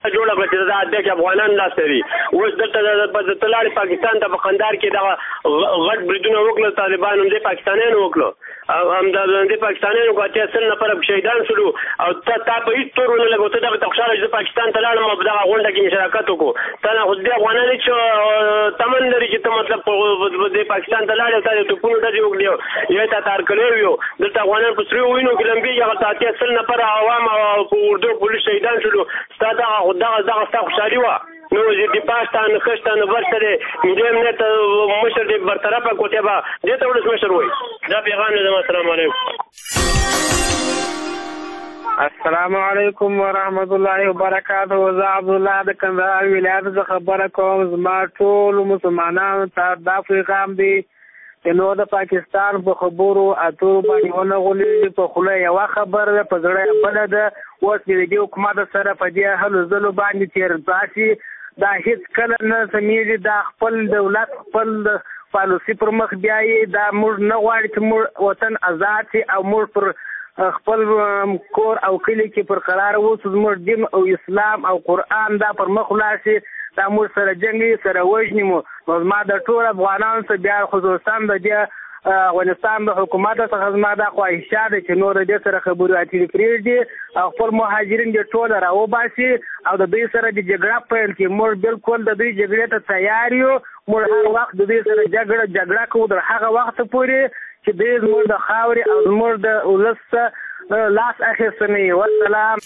جوړه کړه چې دا د افغانان لاس لري. اوس دلته تلاړې پاکستان ته په قندهار کې دغه غټ بریدونه وکړل، طالبان هم دې پاکستانیانو وکړو، همدا دې پاکستانیانو کو 80 نفر شهیدان شولو، او تا په هیڅ تور ونه لګو. ته دغه خوشاله چې پاکستان ته لاړم او په دغه غونډه کې مشارکت وکړو. تا نه خو دې افغانان چې تمن لري چې ته مطلب دې پاکستان ته لاړې، تا د توپونو ډزې وکړې، یا تا تار کړی وو. دلته افغانان په سرو وینو کې لمبېږي، هغه 80 نفر عوام او په اردو پولیس شهیدان شولو. ستا دغه ستا خوشحالي وه. نو دفاع شته، نښه شته، نبر شته دی، ملي امنیت مشر دی برطرفه کوتبه، دې ته ولسمشر وایي. دا پیغام دی. السلام علیکم. السلام علیکم ورحمت الله وبرکاته. زه عبدالله د کندهار ولایت څخه خبره کوم. زما ټول مسلمانانو ته دا پیغام دی چې نو د پاکستان په خبرو اترو باندې ونه غولېږي. په خوله یوه خبره ده، په زړه بله ده. اوس د دې حکومت سره په دې هلو ځلو باندې تېر باسي، دا هیڅ کله نه سمیږي. دا خپل دولت خپل پالیسي پر مخ بیایي. دا موږ نه غواړي چې موږ وطن آزاد شي او موږ پر خپل کور او کلی کې پر قرار اوسو. زموږ دین او اسلام او قرآن دا پر مخ ولاړ شي، دا موږ سره جنګي سره وژني مو. نو زما د ټول افغانانو څخه بیا خصوصا د دې افغانستان د حکومت څخه زما دا خواهشات دی چې نور دې سره خبرې اترې پرېږدي او خپل مهاجرین دې ټول راوباسي او د دوی سره د جګړه پیل کړي. موږ بالکل د دوی جګړې ته تیار یو. موږ هر وخت د دوی سره جګړه کوو تر هغه وخت پورې چې دوی زموږ د خاورې او زموږ د ولس لاس اخیستنې. والسلام.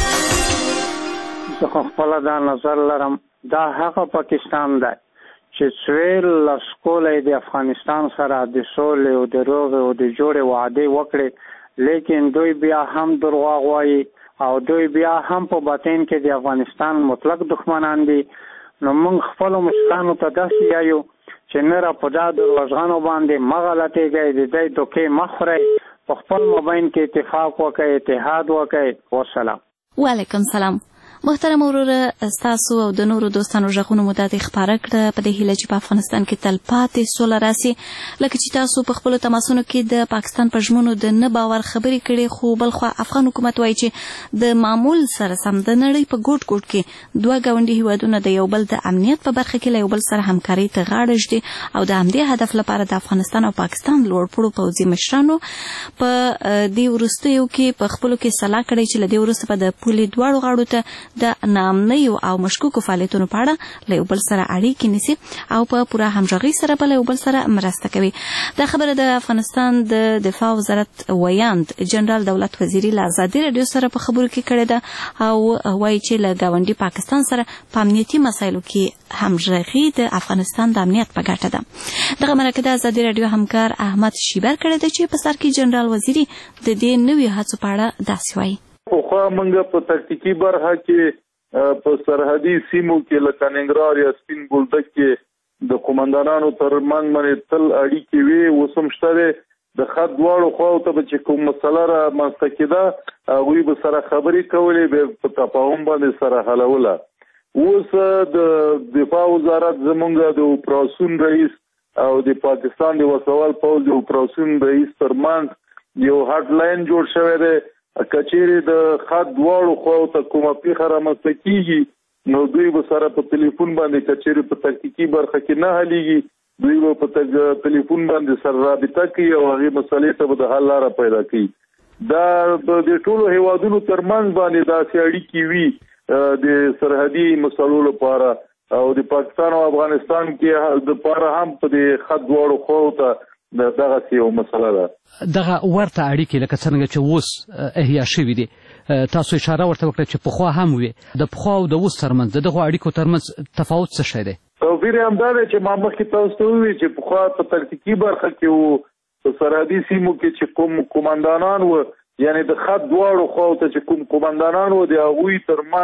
زه خپله دا نظر لرم، دا هغه پاکستان دی چې سویل لسکولی د افغانستان سره د سولې او د روغې او د جوړې وعدې وکړې، لیکن دوی بیا هم درواغ وایي او دوی بیا هم په باطن کې د افغانستان مطلق دښمنان دي. نو موږ خپلو مشرانو ته داسې وایو چې نه را په دا دروغجنو باندې مه غلطېږئ، د دې دوکې مه خورئ، په خپل مابین کې اتفاق وکړئ، اتحاد وکړئ. والسلام. وعلیکم سلام. محترم وروره، ستاسو او د نورو دوستانو غږونو مو دا خپاره کړه په دې هیله چې په افغانستان کې تل پاتې سوله راسي. لکه چې تاسو په خپلو تماسونو کې د پاکستان په ژمنو د نه باور خبرې کړې، خو بلخوا افغان حکومت وایي چې د معمول سره سم د نړۍ په ګوټ ګوټ کې دوه ګاونډي هیوادونه د یو بل د امنیت په برخه کې له یو بل سره همکارۍ ته غاړه ږدي او د همدې هدف لپاره د افغانستان او پاکستان لوړپوړو پوځي مشرانو په دې وروستیو کې په خپلو کې سلا کړې چې له دې وروسته به د پولې دواړو غاړو ته د ناامنیو او مشکوکو فعالیتونو په اړه له یو بل سره اړیکې نیسي او په پوره همغږۍ سره به له یو بل سره مرسته کوي. دا خبره د افغانستان د دفاع وزارت ویاند جنرال دولت وزیري له ازادي راډیو سره په خبرو کې کړې ده او وایي چې له ګاونډي پاکستان سره په امنیتي مسایلو کې همغږي د افغانستان د امنیت په ګټه ده. دغه مرکه د ازادي راډیو همکار احمد شیبر کړی دی چې په سر کې جنرال وزیري د دې نویو هڅو په اړه داسې وایي. خو موږ په تکتیکي برخه کې په سرحدي سیمو کې لکه ننګرهار یا سپین بولدک کې د قومندانانو تر منځ باندې تل اړیکې وي. اوس هم شته دی. د خط دواړو خواو ته به چې کوم مسله رامنځته کېده هغوی به سره خبرې کولې، به په تفاهم باندې سره حلوله. اوس د دفاع وزارت زمونږ د اپراسیون رئیس او د پاکستان د وسوال پوځ د اپراسیون رئیس ترمنځ یو هاټ لاین جوړ شوی دی. کچېرې د خط دواړو خواو ته کومه پیښه رامنځته کېږي نو دوی به سره په ټلیفون باندې کچېرې په تکتیکي برخه کې نه حلېږي، دوی به په ټلیفون باندې سره رابطه کوي او هغې مسلې ته به د حل لاره پیدا کوي. دا د ټولو هیوادونو ترمنځ باندې داسې اړیکې وي د سرحدي مسلو لپاره او د پاکستان او افغانستان کې د پاره هم په د خط دواړو خواو ته دغه یو مسله ده. دغه ورته اړیکې لکه څنګه چې اوس احیا شوي دي، تاسو اشاره ورته وکړه چې پخوا هم وي، د پخوا او د اوس ترمنځ د دغو اړیکو ترمنځ تفاوت څه شی دی؟ توپیر یې همدا دی چې ما مخکې تاسو ته وویل چې پخوا په تکتیکي برخه کې وو، په سرحدي سیمو کې چې کوم قومندانان وو، یعنې د خط دواړو خواو ته چې کوم قومندانان وو د هغوی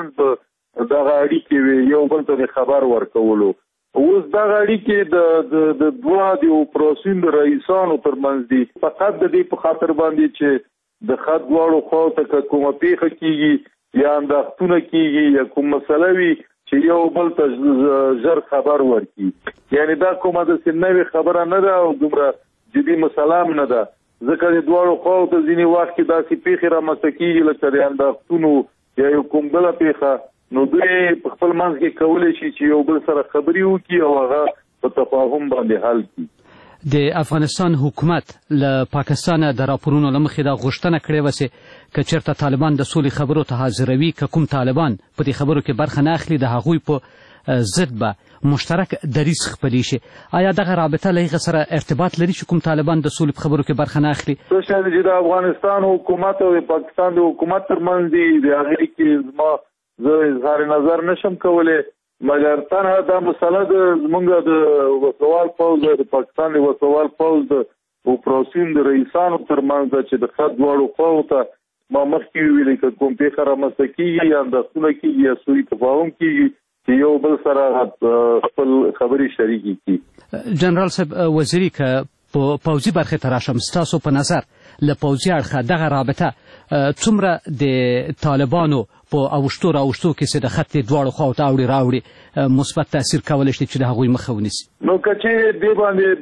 ترمنځ دغه اړیکې وي، یو بل ته د خبر ورکولو. اوس دغه اړیکې د دوه د اپراسیون د رئیسانو ترمنځ دي، فقط د دې په خاطر باندې چې د خط دواړو خواو ته که کومه پیښه کېږي یا انداختونه کېږي یا کوم مسله وي چې یو بل ته ژر خبر ورکړي. یعنې دا کومه داسې نوې خبره نه ده او دومره جدي مسله هم نه ده، ځکه د دواړو خواو ته ځینې وخت کې داسې پیښې رامنځته کېږي لکه د انداختونو یا یو کوم بله پیښه نو دوی په خپل منځ کې کولی شي چې یو بل سره خبرې وکړي او هغه په تفاهم باندې حل کړي. د افغانستان حکومت له پاکستان د راپورونو له مخې دا غوښتنه کړې وه چې که چېرته طالبان د سولې خبرو ته حاضروي که کوم طالبان په دې خبرو کې برخه نه اخلي د هغوی په ضد به مشترک دریځ خپلې شي. آیا دغه رابطه له هغه سره ارتباط لري چې کوم طالبان د سولې په خبرو کې برخه نه اخلي؟ څه شی چې د افغانستان حکومت او د پاکستان د حکومت ترمنځ دي د هغې کې زما زه اظهار نظر نشم کولی، مګر تنها دا مسله زمونږ د وسوال پوځ د پاکستان د وسوال پوځ د اپراسیون د رئیسانو ترمنځ ده چې د خط دواړو خواو ته ما مخکې ویلي که کوم پیښه رامنځته کېږي یا اندېښنونه کېږي یا سوء تفاهم کېږي چې یو بل سره خپل خبرې شریکې کړي. جنرال صاحب وزیري که په پوځي برخې ته راشم، ستاسو په نظر له پوځي اړخه دغه رابطه څومره د طالبانو په اوښتو راوښتو کې چې د خط دواړو خواو ته اوړي راوړي مثبت تاثیر کولی شي چې د هغوی مخه ونیسي؟ نو که چې دې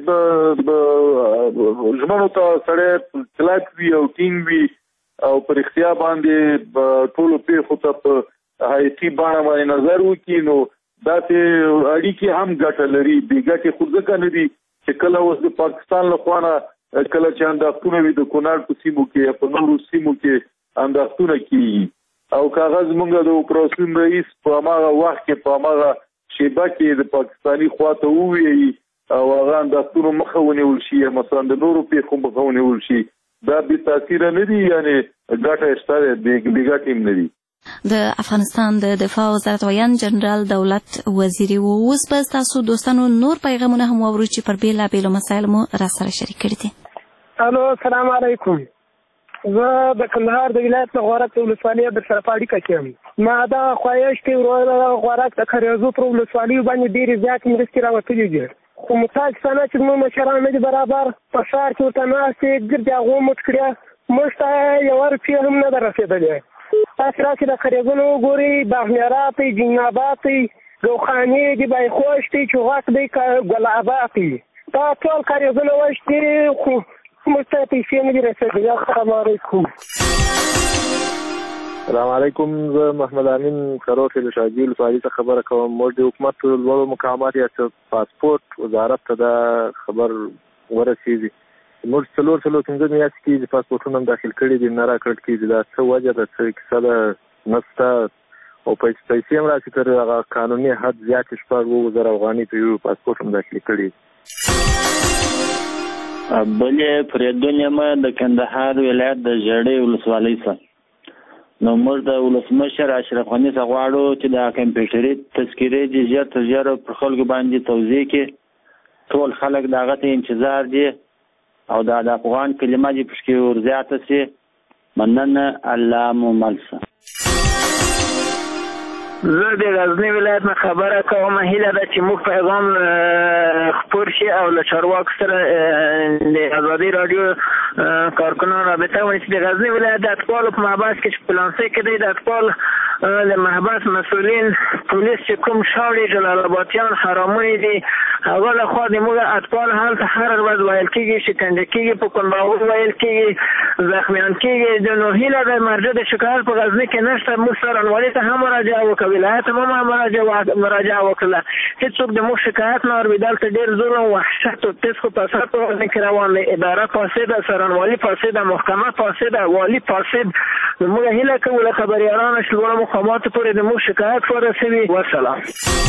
باندې ژمنو ته سړی کلک وي او ټینګ وي او په رښتیا باندې ټولو پیښو ته په حقیقي بڼه باندې نظر وکړي نو داسې اړیکې هم ګټه لري. بې ګټې خو ځکه نه دي چې کله اوس د پاکستان له خوا نه کله چې اندېښنونه وي د کونړ په سیمو کې یا په نورو سیمو کې اندېښنونه کېږي او کاغذ مونږ د اپراسیون رئیس په هماغه وخت کې په هماغه شیبه کې د پاکستاني خوا ته وویایي او هغه اندېښنو مخه ونیول شي یا مثلا د نورو پیښو مخه ونیول شي، دا بې تاثیره نه دي، یعنې ګټه شته دی، بې ګټې هم نه دي. د افغانستان د دفاع وزارت ویان جنرال دولت وزیري و. اوس به ستاسو دوستانو نور پیغامونه هم واورو چې پر بېلابېلو مسایلو مو راسره شریک کړي دي. الو، السلام علیکم. زه د کندهار د ولایت له غورک ولسوالۍ درسره په اړیکه کې یم. ما دا خواهش کوي وروره غورک د کریزو پر ولسوالیو باندې ډېرې زیاتې مرستې راوتلي دي، خو متاسفانه چې زموږ مشران نه دي برابر په ښار کې ورته ناست دي، ګرد هغو موټ کړي، موږ ته یوه روپۍ هم نه ده رسېدلې. تاسې راسې د کریزونو وګورئ، باغنیارات دی، جنابات دی، ګوخانې دي، بیخوش دی، چوغک دی، ګلابات دی، دا ټول کریزونه وش دي، خو موږ ته پیسې نه دي رسېدلې. السلام علیکم. السلام علیکم. زه محمد امین کروټې له شاهجي ولسوالۍ څخه خبره کوم. موږ د حکومت لوړو مقامات یا پاسپورټ وزارت ته دا خبر ورسېږي. موږ 4 میاشتې کې د پاسپورټونه هم داخل کړي دي، نه راکړل کېږي. دا څه وجه ده، څه کیسه ده؟ نشته او پیسې هم راسي تر هغه قانوني حد زیاتې 6,000 افغانۍ په یو پاسپورټ هم داخل کړي. بلې فریدون یم د کندهار ولایت د ژړۍ ولسوالۍ څخه. نو موږ د ولسمشر اشرف غني څخه غواړو چې د کمپیوټري تذکرې چې ژر تر ژره پر خلکو باندې توزیع کړي. ټول خلک د هغه ته انتظار دي او دا د افغان کلمه چې پکې ورزیاته سي. مننه، الله مو ملسه. زه د غزني ولایت نه خبره کوم. هیله ده چې موږ پیغام خپور شي او له چارواکو سره د ازادي راډیو کارکنان رابطه ونیسي. د غزني ولایت د اطفالو په محبس کې چې پلانسي کې دی، د اطفال د محبس مسؤلین پولیس چې کوم شاړي جلال آبادیان حرامونې دي، هغه له خوا د موږ اطفال هلته هر ورځ ویل کېږي، شکنجه کېږي، په کندهار ویل کېږي، زخمیان کېږي. نو هیله ده مرجع د شکایت په غزني کې نشته. موږ څارنوالۍ ته هم مراجعه وکړو، ولایت هم مراجعه وکړله. هېڅوک د موږ شکایت نه اوري. دلته ډېر ظلم، وحشت او فسق و فساد په غزني کې روان دی. اداره فاسده، څارنوالي فاسده، محکمه فاسده، والي فاسد. نو موږ هیله کوو له خبریالانو چې لوړو مقاماتو پورې د موږ شکایت ورسوي. والسلام.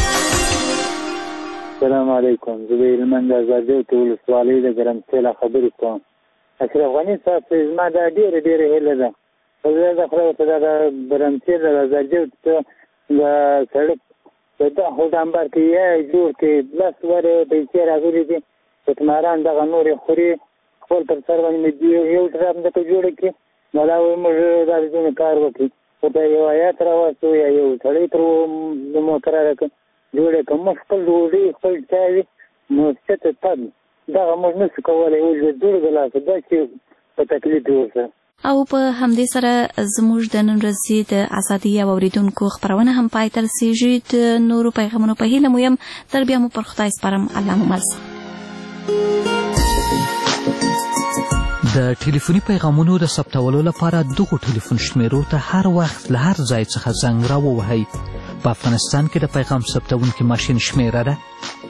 السلام علیکم. زه د هلمند ازادۍ ولسوالۍ د ګرمسېله خبرې کوم. اشرف غني صاحب، زما دا ډېره هیله ده، زه د خدای ته د ګرمسېله د ازادۍ د سړک په دغه ډامبر کې یې جوړ کړي، 10 ورې پیسې راغلي دي، چتماران دغه نورې خوري، خپل تر سر باندې یو ټرام دته جوړ کړي. نو دا وایي موږ دا دونه کار وکړي، ورته یو ایت راوستو یا یو سړی تر موټره راکړه جوړې کړه. موږ خپل ډوډۍ خپل چای وي، نو څه ته تګ دغه موږ نشو کولی. اوس د دوړ د لاسه دا چې په تکلیف دي ورسره. او په همدې سره زموږ د نن ورځې د ازادۍ او اوریدونکو خپرونه هم پای ته رسېږي. د نورو پیغامونو په هیله مو یم. تر بیا مو پر خدای سپارم. الله مو مل شه. د ټلیفوني پیغامونو د ثبتولو لپاره دغو ټلیفون شمیرو ته هر وخت له هر ځای څخه زنګ راووهئ. په افغانستان کې د پیغام ثبتونکي ماشین شمیره ده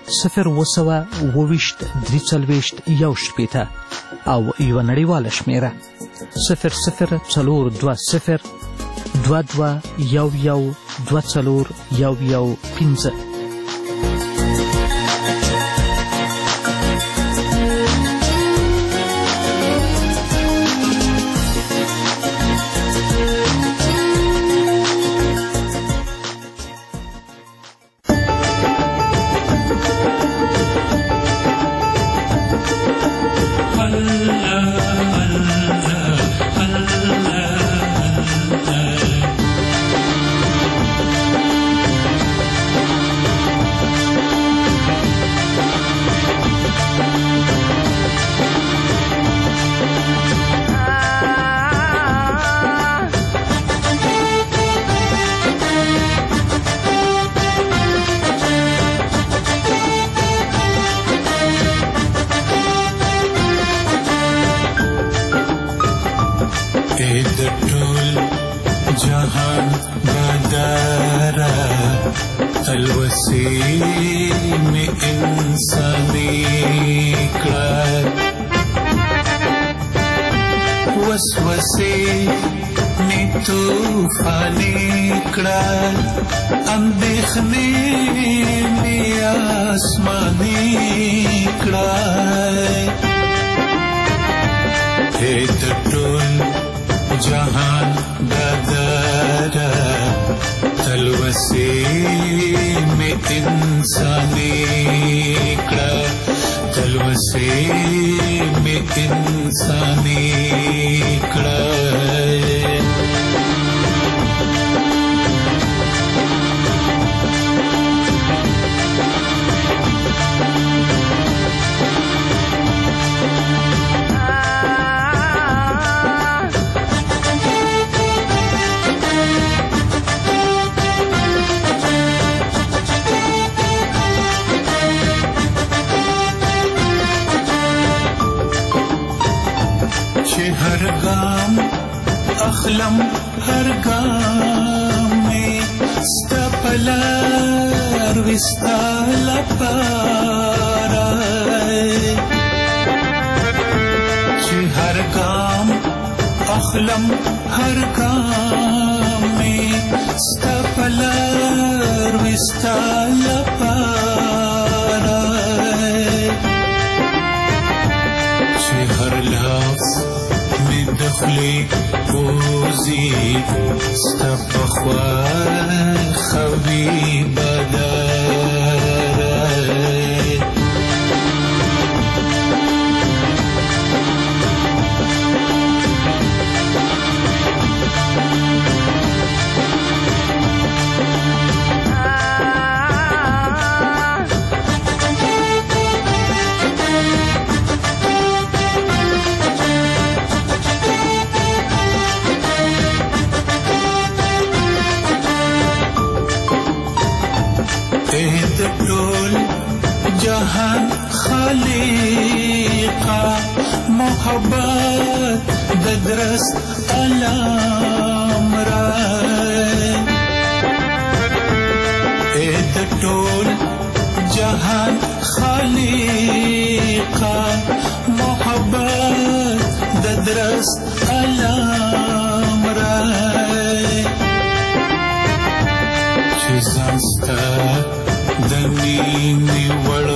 020-340-1 او یوه نړیواله شمیره 004022112415.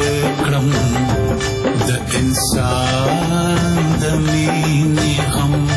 انسان د مینې غم